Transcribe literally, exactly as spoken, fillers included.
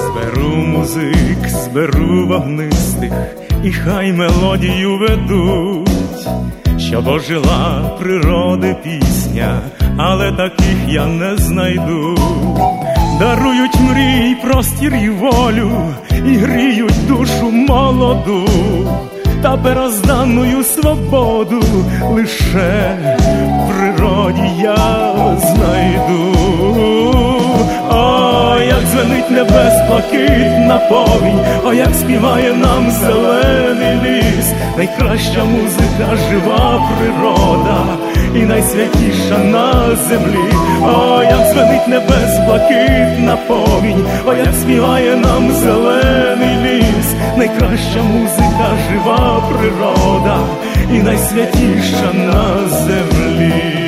Зберу музик, зберу вогнистих, і хай мелодію ведуть, щоб ожила природи пісня, але таких я не знайду. Дарують мрій, простір і волю, і гріють душу молоду, та первозданную свободу лише в природі я знайду. О, як звенить небес блакитна повінь, о, як співає нам зелений ліс. Найкраща музика — жива природа і найсвятіша на землі. О, як звенить небес блакитна повінь, о, як співає нам зелений ліс. Найкраща музика — жива природа і найсвятіша на землі.